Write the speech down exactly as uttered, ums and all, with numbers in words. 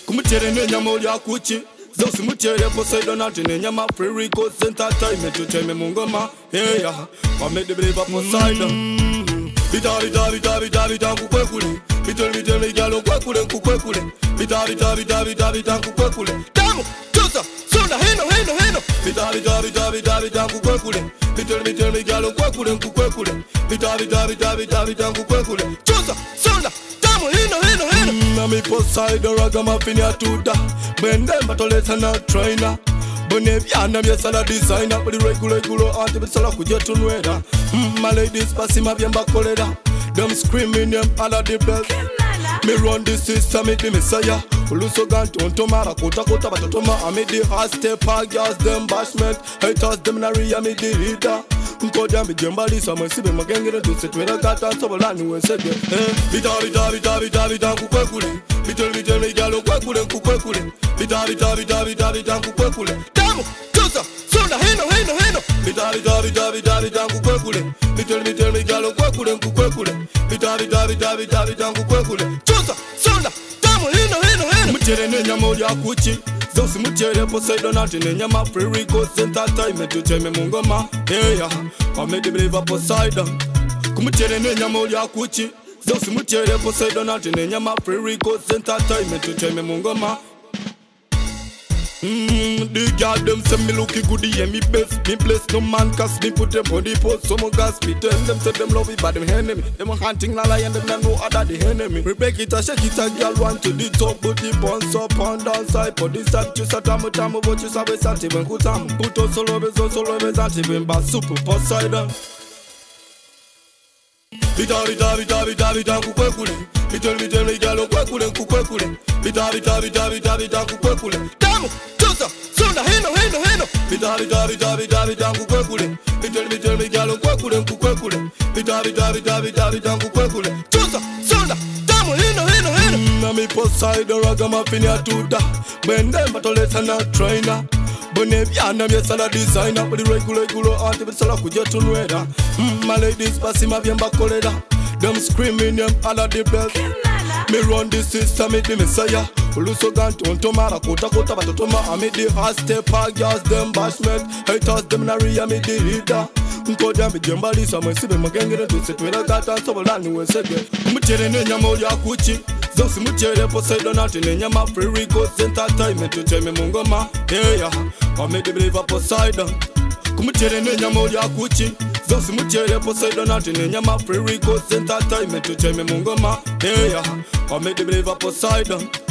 Kumutere nenyama olya kuchi Zosi mutere Poseidon ati nenyama Free Records Entertainment Tuteme mungoma Yeah Wamede believe Poseidon Bita bita bita bita bita kukwekule Bitel bitel mijalo kwekule kukwekule Bita bita bita bita bita kukwekule Damu Tusa Sunda hino hino hino Bita bita bita bita bita kukwekule Bitel bitel mijalo kwekule kukwekule Bita bita bita bita bita kukwekule Tusa Sunda Damu hino hino hino Nami Poseidon ragamuffin ya tuda Bende mbatolesa na trainer Bone byana byesala designer Buli regular regular anti bisala kujetu nwera My ladies pasima byemba kolera Them screaming them ala the best Me run the system make the messiah Uluso ganto mara kota kota batotoma I made the hard step girls them bashment Haters them na ria me the leader Nkodia mbijemba lisa mwesibe magengere Tusetwera gata nsobolani wensege Bita bita bita bita bita kukwekule Bitel bitel mijalo kwekule kukwekule Bita bita bita bita bita kukwekule Damu Tusa Sunda hino hino hino Bita bita bita bita bita kukwekule Bitel bitel mijalo kwekule kukwekule Bita bita bita bita bita kukwekule Tusa Sunda Damu hino hino hino Mutere nenyama olya kuchi Zosi mutere Poseidon ati nenyama Free Records Entertainment Tuteme mungoma Yeah Wamede believe Poseidon Kumutere nenyama olya kuchi Zosi mutere Poseidon ati nenyama Free Records Entertainment Tuteme mungoma Mmm, the girl them say me looky good, yeah me best, me bless no man cause me put them on the post, some gas me tell them say them love it but them enemy, them hunting la lion them not know other the enemy. We break it a shake it a girl want to the top, but the bounce up and down side, but this time you sat am tam but you sabe sat even good time, put on solo bez on solo bez at even ba super Poseidon. Bita bita bita bita bita kukwekule, bitel bitel mijalo kwekule kukwekule, bita bita bita bita bita kukwekule, damu tusa sunda hino hino hino, bita bita bita bita bita kukwekule, bitel bitel mijalo kwekule kukwekule, bita bita bita bita bita kukwekule, tusa sunda damu hino hino hino. Nami Poseidon ragamuffin ya tuda, bende mbatolesa na trainer. Bone byana byesala designer Buli regular regular anti bisala kujetu nwera My ladies pasima byemba kolera Them screaming them ala the best Me run the system make the messiah Uluso ganto mara kota kota batotoma I made the hard step girls them bashment Haters them na ria me the leader Nkodia mbijemba lisa mwesibe magengere Tusetwera gata nsobolani wensege Mutere nenyama olya kuchi Zosi mutere Poseidon ati nenyama Free Records Entertainment Tuteme mungoma Yeah Wamede believe Poseidon Kumutere nenyama olya kuchi Zosi mutere Poseidon ati nenyama Free Records Entertainment Tuteme mungoma Yeah Wamede believe Poseidon